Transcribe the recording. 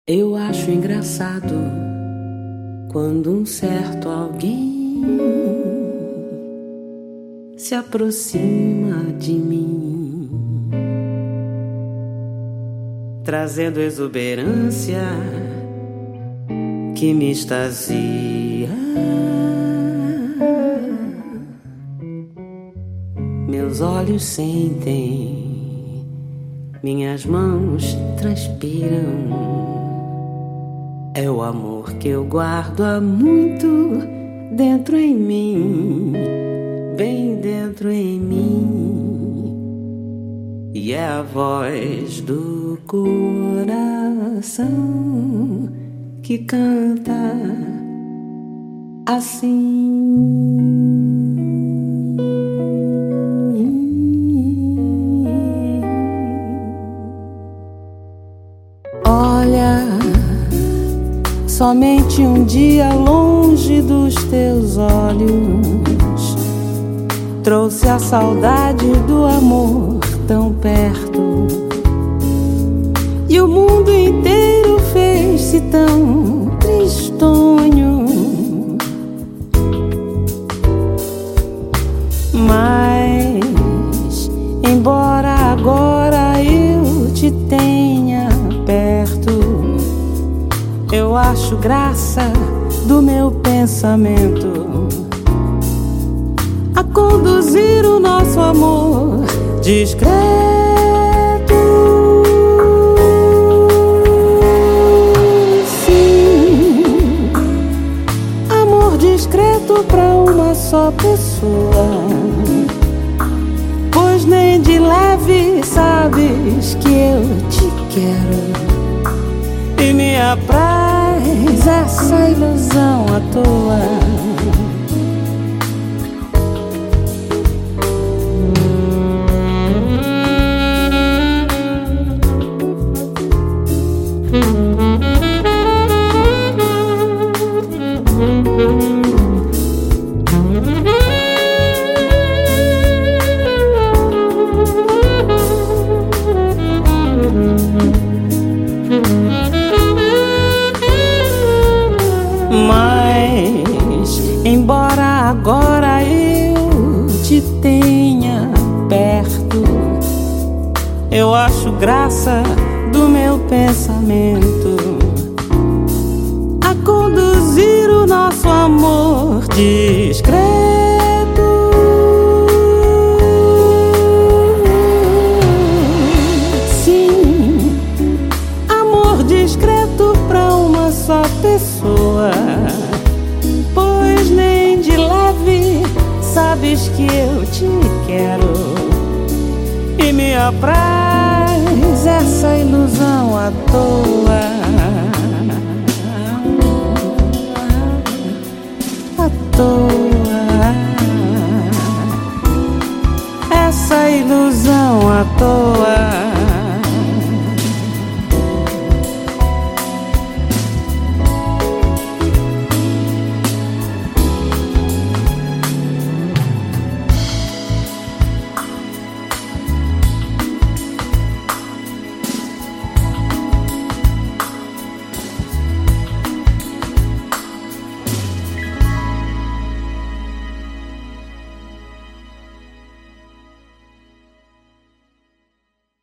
Eu acho engraçado quando um certo alguém se aproxima de mim, trazendo exuberância que me extasia. Meus olhos sentem, minhas mãos transpiram. É o amor que eu guardo há muito dentro em mim, bem dentro em mim. E é a voz do coração que canta assim. Olha, somente um dia longe dos teus olhos trouxe a saudade do amor tão perto, e o mundo inteiro fez-se tão tristonho. Mas, embora agora eu te tenha perto, eu acho graça do meu pensamento a conduzir o nosso amor discreto. Sim, amor discreto pra uma só pessoa, pois nem de leve sabes que eu te quero. E me apraz essa ilusão à toa. Mas, embora agora eu te tenha perto, eu acho graça do meu pensamento a conduzir o nosso amor discreto. Sim, amor discreto pra uma só pessoa, pois nem de leve sabes que eu te quero. E me apraz essa ilusão à toa, à toa, essa ilusão à toa.